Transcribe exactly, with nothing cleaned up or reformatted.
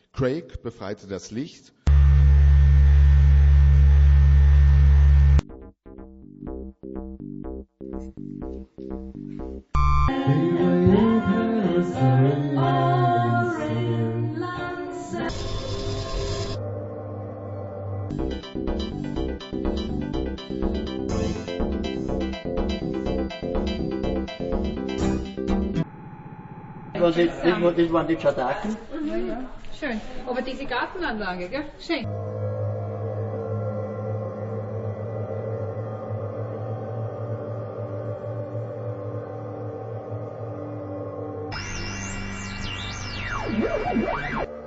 Craig befreite das Licht. Das, das, das waren die Schadaken. Ja, ja. Schön. Aber diese Gartenanlage, gell? Schön. Ja.